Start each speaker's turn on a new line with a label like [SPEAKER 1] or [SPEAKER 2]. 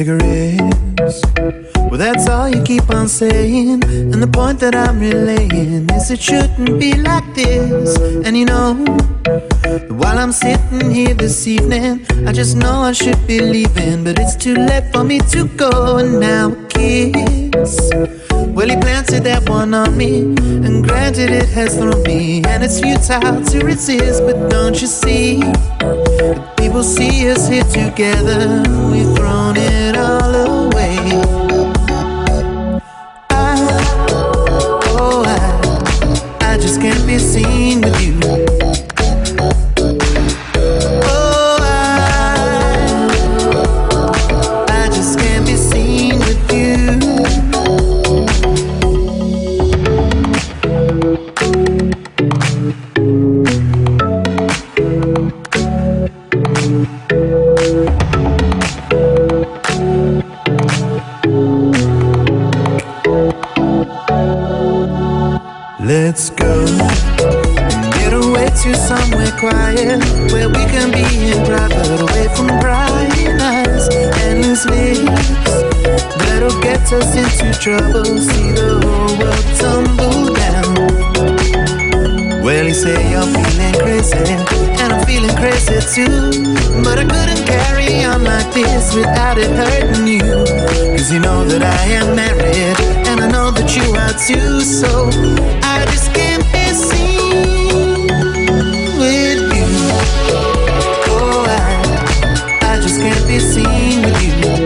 [SPEAKER 1] cigarettes. Well, that's all you keep on saying. And the point that I'm relaying is it shouldn't be like this. And you know, while I'm sitting here this evening, I just know I should be leaving, but it's too late for me to go. And now a kiss, well, he planted that one on me, and granted it has thrown me, and it's futile to resist. But don't you see, people see us here together, we've thrown it all away. I just can't be seen with you. Oh, I just can't be seen with you. Let's go and get away to somewhere quiet, where we can be in private, away from prying eyes and loose lips that'll get us into trouble. See the whole world tumble down. Well, you say you're feeling crazy, and I'm feeling crazy too, but I couldn't carry on like this without it hurting you. Cause you know that I am married, and I know that you are too. So I just can't be seen with you. Oh, I just can't be seen with you.